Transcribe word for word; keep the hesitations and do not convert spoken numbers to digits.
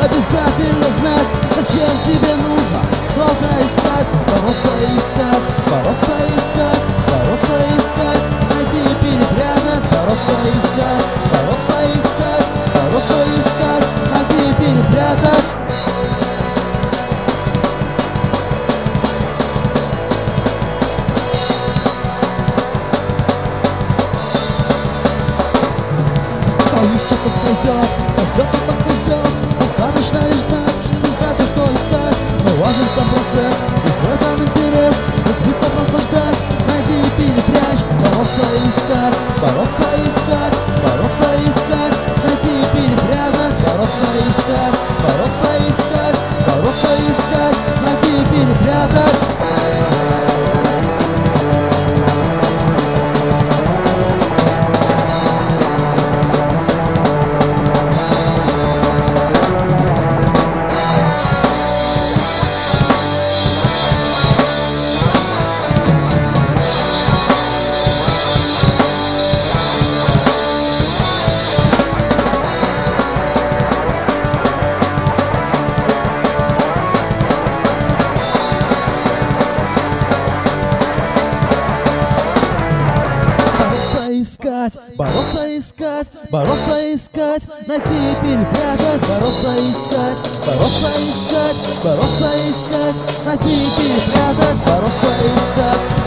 обязательно знать, зачем тебе нужно долго искать, бороться и искать, бороться и искать, бороться и искать, найти и перепрятать, бороться и искать, бороться и искать, бороться и искать, найти и перепрятать. Еще тут пойдет, пойдет и подождет. Достаточно лишь знать, не знать, что искать. Но важен сам процесс, и свой там интерес. Но смысл просто ждать, найди и перепрячь. Бороться и искать, бороться и искать, бороться и искать, найди и перепрятать. Бороться и искать, бороться и искать, бороться и искать, найди и перепрятать. Искать, бороться искать, бороться искать, найти и перепрятать, бороться искать, бороться искать, бороться искать, найти и перепрятать, бороться искать.